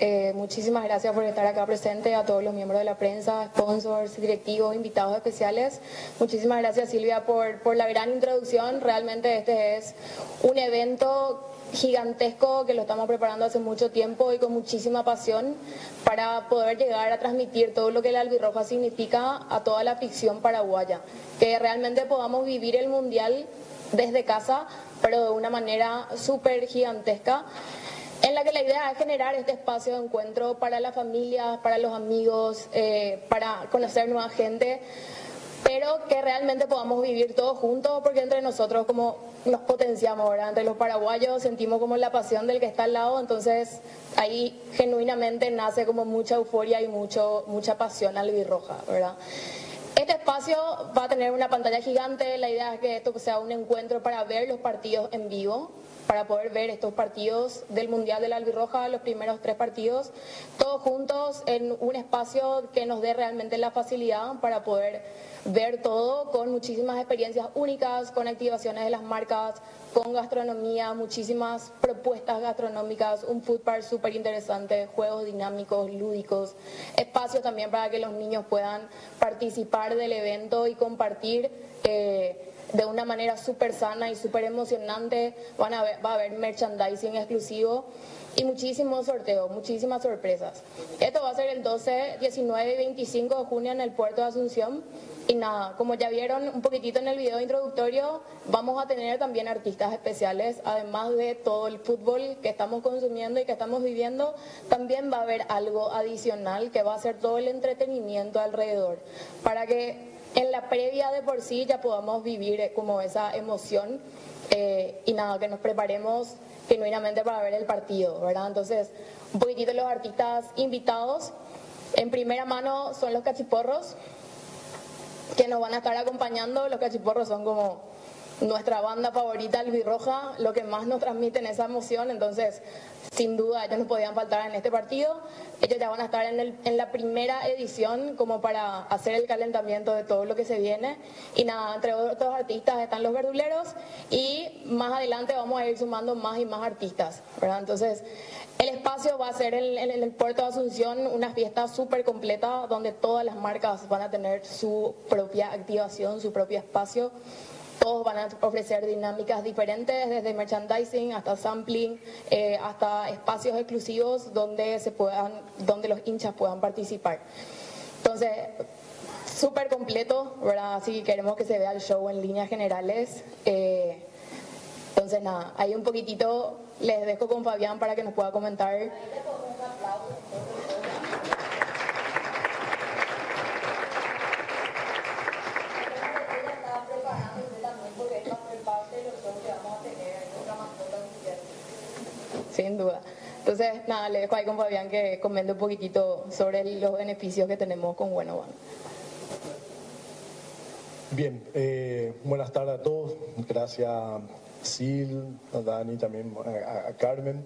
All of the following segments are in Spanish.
Muchísimas gracias por estar acá presente, a todos los miembros de la prensa, sponsors, directivos, invitados especiales. Muchísimas gracias, Silvia, por la gran introducción. Realmente este es un evento gigantesco que lo estamos preparando hace mucho tiempo y con muchísima pasión para poder llegar a transmitir todo lo que la albirroja significa a toda la afición paraguaya. Que realmente podamos vivir el Mundial desde casa, pero de una manera súper gigantesca, en la que la idea es generar este espacio de encuentro para la familia, para los amigos, para conocer nueva gente, pero que realmente podamos vivir todos juntos, porque entre nosotros como nos potenciamos, ¿verdad? Entre los paraguayos sentimos como la pasión del que está al lado, entonces ahí genuinamente nace como mucha euforia y mucha pasión albirroja, ¿verdad? Este espacio va a tener una pantalla gigante, la idea es que esto sea un encuentro para ver los partidos en vivo, para poder ver estos partidos del Mundial de la Albirroja, los primeros 3 partidos, todos juntos en un espacio que nos dé realmente la facilidad para poder ver todo con muchísimas experiencias únicas, con activaciones de las marcas, con gastronomía, muchísimas propuestas gastronómicas, un food park súper interesante, juegos dinámicos, lúdicos, espacios también para que los niños puedan participar del evento y compartir de una manera súper sana y súper emocionante. Va a haber merchandising exclusivo y muchísimos sorteos, muchísimas sorpresas. Esto va a ser el 12, 19 y 25 de junio en el puerto de Asunción. Y nada, como ya vieron un poquitito en el video introductorio, vamos a tener también artistas especiales, además de todo el fútbol que estamos consumiendo y que estamos viviendo, también va a haber algo adicional que va a ser todo el entretenimiento alrededor, para que en la previa de por sí ya podamos vivir como esa emoción y nada, que nos preparemos genuinamente para ver el partido, ¿verdad? Entonces, un poquitito los artistas invitados, en primera mano son los Cachiporros, que nos van a estar acompañando. Los Cachiporros son como nuestra banda favorita albirroja, lo que más nos transmiten esa emoción, entonces sin duda ellos no podían faltar en este partido. Ellos ya van a estar en la primera edición como para hacer el calentamiento de todo lo que se viene. Y nada, entre otros artistas están los Verduleros y más adelante vamos a ir sumando más y más artistas, ¿verdad? Entonces el espacio va a ser en el puerto de Asunción una fiesta súper completa donde todas las marcas van a tener su propia activación, su propio espacio. Todos van a ofrecer dinámicas diferentes, desde merchandising hasta sampling, hasta espacios exclusivos donde los hinchas puedan participar. Entonces, súper completo, ¿verdad? Así queremos que se vea el show en líneas generales. Entonces, nada, ahí un poquitito les dejo con Fabián para que nos pueda comentar. Sin duda. Entonces, nada, le dejo ahí con Fabián que comente un poquitito sobre los beneficios que tenemos con Bueno One. Bien, buenas tardes a todos. Gracias Sil, a Dani, también a Carmen.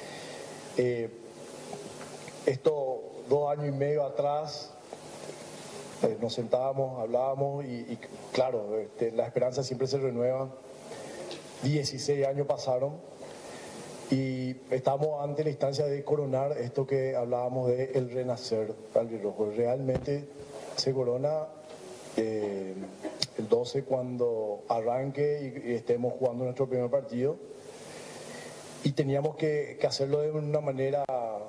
Esto 2 años y medio atrás nos sentábamos, hablábamos y claro, la esperanza siempre se renueva. 16 años pasaron y estamos ante la instancia de coronar esto que hablábamos de el renacer albirrojo. Realmente se corona el 12 cuando arranque y estemos jugando nuestro primer partido, y teníamos que hacerlo de una manera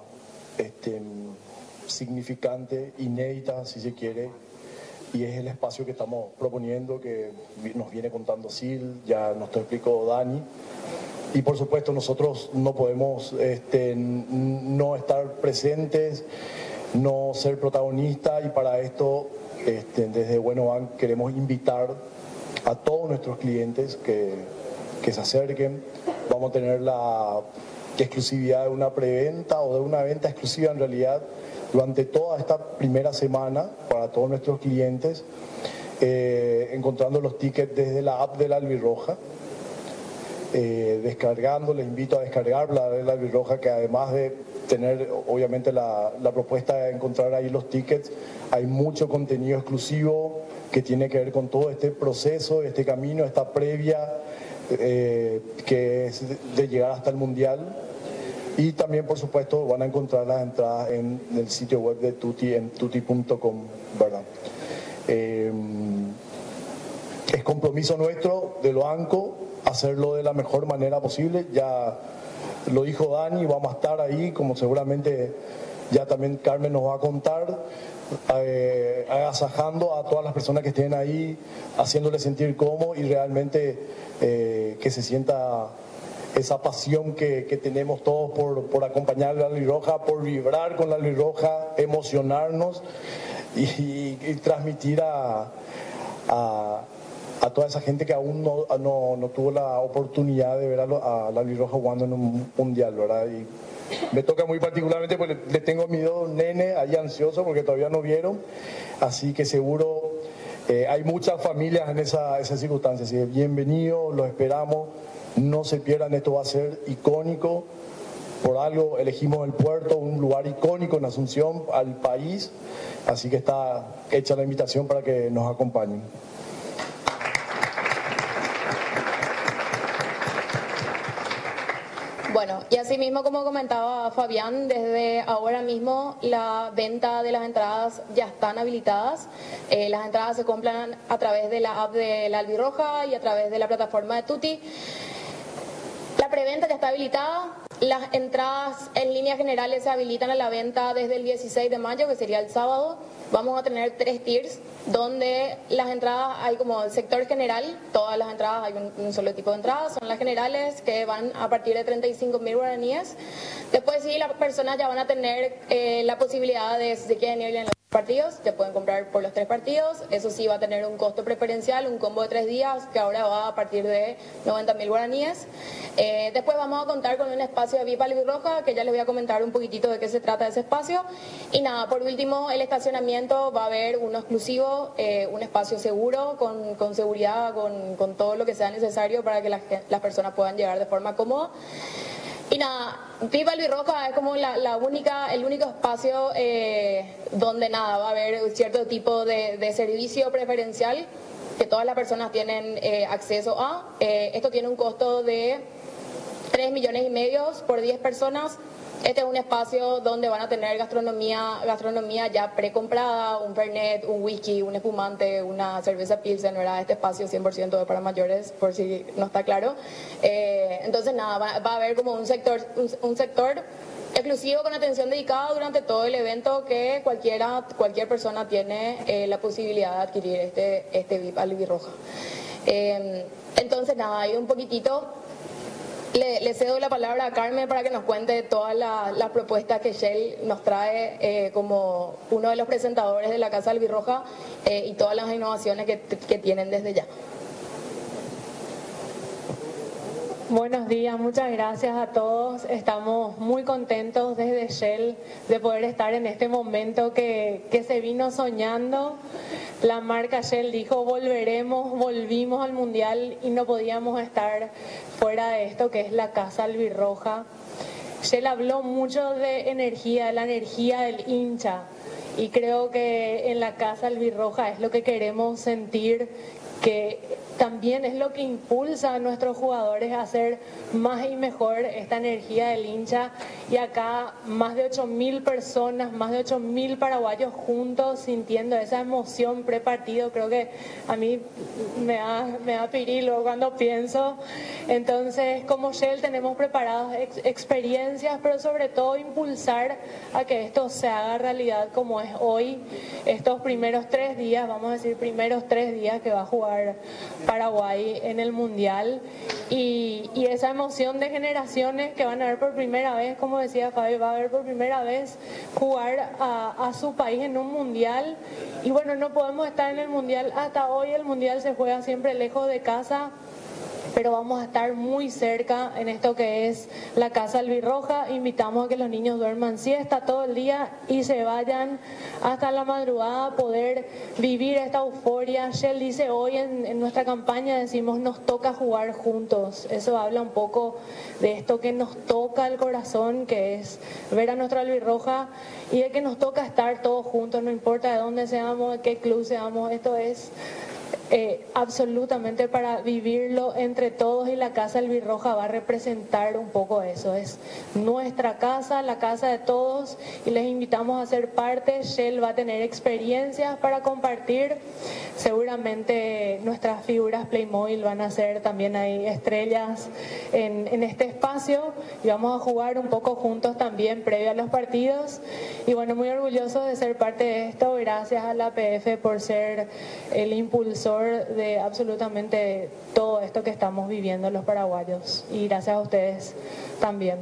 significante, inédita si se quiere, y es el espacio que estamos proponiendo, que nos viene contando Sil, ya nos lo explicó Dani, y por supuesto nosotros no podemos no estar presentes, no ser protagonistas, y para esto desde Bueno One queremos invitar a todos nuestros clientes que se acerquen. Vamos a tener la exclusividad de una preventa o de una venta exclusiva en realidad durante toda esta primera semana para todos nuestros clientes, encontrando los tickets desde la app de la Albirroja, descargando. Les invito a descargar la de la Albirroja, que además de tener obviamente la propuesta de encontrar ahí los tickets, hay mucho contenido exclusivo que tiene que ver con todo este proceso, este camino, esta previa que es de llegar hasta el Mundial. Y también, por supuesto, van a encontrar las entradas en el sitio web de Tuti, en tuti.com, ¿verdad? Es compromiso nuestro de lo ANCO hacerlo de la mejor manera posible. Ya lo dijo Dani, vamos a estar ahí, como seguramente ya también Carmen nos va a contar, agasajando a todas las personas que estén ahí, haciéndoles sentir cómodos y realmente que se sienta esa pasión que tenemos todos por acompañar a la albirroja, por vibrar con la albirroja, emocionarnos y transmitir a toda esa gente que aún no tuvo la oportunidad de ver a la albirroja jugando en un mundial, ¿verdad? Y me toca muy particularmente porque le tengo a mis dos nenes ahí ansiosos porque todavía no vieron, así que seguro hay muchas familias en esa circunstancia, así que bienvenidos, los esperamos, no se pierdan, esto va a ser icónico, por algo elegimos el puerto, un lugar icónico en Asunción, al país, así que está hecha la invitación para que nos acompañen. Bueno, y así mismo como comentaba Fabián, desde ahora mismo la venta de las entradas ya están habilitadas. Las entradas se compran a través de la app de la Albirroja y a través de la plataforma de Tuti. La preventa ya está habilitada. Las entradas en líneas generales se habilitan a la venta desde el 16 de mayo, que sería el sábado. Vamos a tener 3 tiers, donde las entradas hay como el sector general, todas las entradas, hay un solo tipo de entradas, son las generales que van a partir de 35.000 guaraníes. Después sí, las personas ya van a tener la posibilidad de, si quieren ir en los partidos, ya pueden comprar por los 3 partidos, eso sí va a tener un costo preferencial, un combo de 3 días que ahora va a partir de 90.000 guaraníes. Después vamos a contar con un espacio de VIP Albirroja, que ya les voy a comentar un poquitito de qué se trata ese espacio. Y nada, por último, el estacionamiento va a haber uno exclusivo, un espacio seguro, con seguridad, con todo lo que sea necesario para que las personas puedan llegar de forma cómoda. Y nada, VIP Albirroja es como el único espacio donde nada, va a haber cierto tipo de servicio preferencial que todas las personas tienen acceso a. Esto tiene un costo de 3,5 millones por 10 personas. Este es un espacio donde van a tener gastronomía ya precomprada, un fernet, un whisky, un espumante, una cerveza pilsen, ¿verdad? Este espacio 100% para mayores, por si no está claro. Entonces nada, va a haber como un sector exclusivo con atención dedicada durante todo el evento, que cualquier persona tiene la posibilidad de adquirir este VIP Albirroja. Entonces nada, ahí un poquitito. Le cedo la palabra a Carmen para que nos cuente todas las propuestas que Shell nos trae como uno de los presentadores de la Casa Albirroja y todas las innovaciones que tienen desde ya. Buenos días, muchas gracias a todos. Estamos muy contentos desde Shell de poder estar en este momento que se vino soñando. La marca Shell dijo volvimos al Mundial y no podíamos estar fuera de esto que es la Casa Albirroja. Shell habló mucho de energía, la energía del hincha, y creo que en la Casa Albirroja es lo que queremos sentir, que también es lo que impulsa a nuestros jugadores a hacer más y mejor esta energía del hincha. Y acá más de 8.000 personas, más de 8.000 paraguayos juntos sintiendo esa emoción pre-partido. Creo que a mí me da pirilo cuando pienso. Entonces, como Shell tenemos preparadas experiencias, pero sobre todo impulsar a que esto se haga realidad como es hoy. Estos primeros 3 días, vamos a decir primeros 3 días que va a jugar Paraguay en el Mundial, y esa emoción de generaciones que van a ver por primera vez, como decía Fabi, va a ver por primera vez jugar a su país en un Mundial. Y bueno, no podemos estar en el Mundial, hasta hoy el Mundial se juega siempre lejos de casa, pero vamos a estar muy cerca en esto que es la Casa Albirroja. Invitamos a que los niños duerman siesta todo el día y se vayan hasta la madrugada a poder vivir esta euforia. Shell dice hoy en nuestra campaña, decimos nos toca jugar juntos. Eso habla un poco de esto que nos toca el corazón, que es ver a nuestra Albirroja, y de que nos toca estar todos juntos, no importa de dónde seamos, de qué club seamos. Esto es absolutamente para vivirlo entre todos, y la Casa Albirroja va a representar un poco eso. Es nuestra casa, la casa de todos, y les invitamos a ser parte. Shell va a tener experiencias para compartir. Seguramente nuestras figuras Playmobil van a ser también ahí estrellas en este espacio, y vamos a jugar un poco juntos también previo a los partidos. Y bueno, muy orgulloso de ser parte de esto. Gracias a la APF por ser el impulsor de absolutamente todo esto que estamos viviendo los paraguayos, y gracias a ustedes también.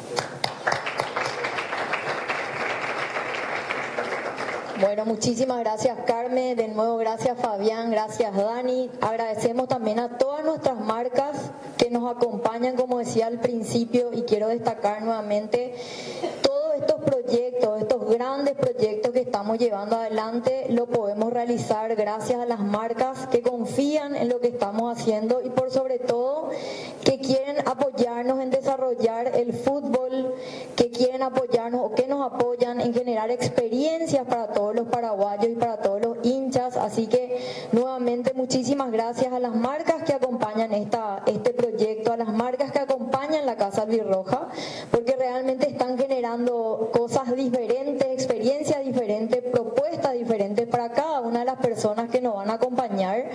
Bueno, muchísimas gracias, Carmen. De nuevo, gracias, Fabián. Gracias, Dani. Agradecemos también a todas nuestras marcas que nos acompañan, como decía al principio, y quiero destacar nuevamente todos estos proyectos, estos grandes proyectos que estamos llevando adelante, lo podemos realizar gracias a las marcas que confían en lo que estamos haciendo, y por sobre todo que quieren apoyarnos en desarrollar el fútbol, que quieren apoyarnos o que nos apoyan en generar experiencias para todos los paraguayos y para todos los hinchas. Así que nuevamente muchísimas gracias a las marcas que acompañan este proyecto, a las marcas que acompañan la Casa Albirroja, porque realmente están generando cosas diferentes, experiencias diferentes, propuestas diferentes para cada una de las personas que nos van a acompañar.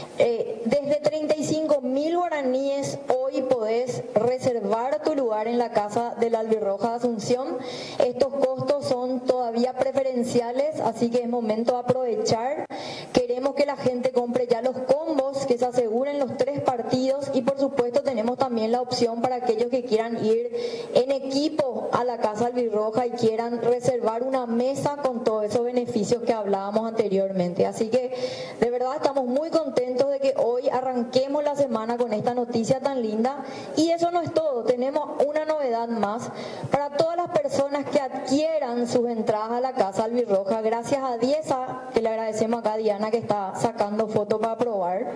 Desde 35.000 guaraníes hoy podés reservar tu lugar en la Casa de la Albirroja de Asunción. Estos costos son todavía preferenciales, así que es momento de aprovechar. Queremos que la gente compre ya los combos, que se aseguren los 3 partidos, y por supuesto tenemos también la opción para aquellos que quieran ir en equipo a la Casa Albirroja y quieran reservar una mesa con todos esos beneficios que hablábamos anteriormente. Así que de verdad estamos muy contentos de que hoy arranquemos la semana con esta noticia tan linda. Y eso no es todo, tenemos una novedad más para todas las personas que adquieran sus entradas a la Casa Albirroja. Gracias a Dieza, que le agradecemos acá a Diana que está sacando fotos para probar,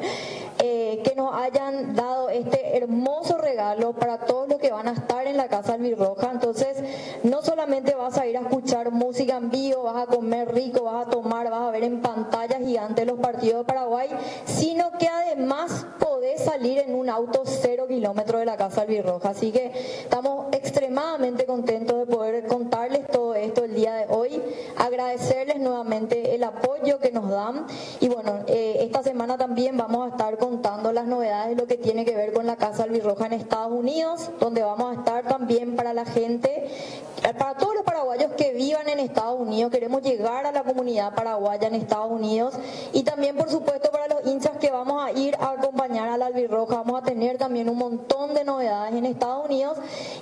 que nos hayan dado este hermoso regalo para todos los que van a estar en la Casa Albirroja. Entonces no solamente vas a ir a escuchar música en vivo, vas a comer rico, vas a tomar, vas a ver en pantalla gigante los partidos de Paraguay, sino que además podés salir en un auto 0 kilómetros de la Casa Albirroja. Así que estamos extremadamente contentos de poder contarles todo esto el día de hoy, agradecerles nuevamente el apoyo que nos dan. Y bueno, esta semana también vamos a estar contando las novedades de lo que tiene que ver con la Casa Albirroja en Estados Unidos, donde vamos a estar también para la gente, para todos los paraguayos que vivan en Estados Unidos. Queremos llegar a la comunidad paraguaya en Estados Unidos, y también por supuesto para los hinchas que vamos a ir a acompañar a la Albirroja. Vamos a tener también un montón de novedades en Estados Unidos,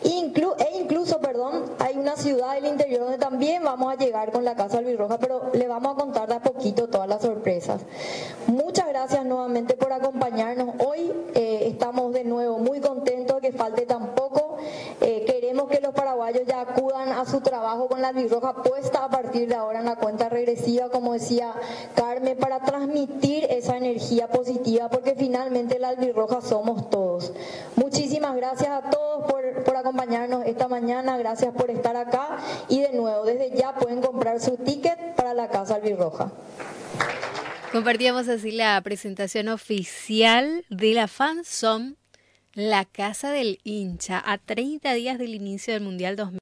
incluso hay una ciudad del interior donde también vamos a llegar con la Casa Albirroja, pero le vamos a contar de a poquito todas las sorpresas. Muchas gracias nuevamente por acompañarnos hoy. Estamos de nuevo muy contentos de que falte tan poco. Queremos que los paraguayos ya acudan a su trabajo con la Albirroja puesta a partir de ahora en la cuenta regresiva, como decía Carmen, para transmitir esa energía positiva, porque finalmente la Albirroja somos todos. Muchísimas gracias a todos por acompañarnos esta mañana, gracias por estar acá, y de nuevo, desde ya pueden comprar su ticket para la Casa Albirroja. Compartíamos así la presentación oficial de la FanZone, la Casa del Hincha, a 30 días del inicio del Mundial 2020.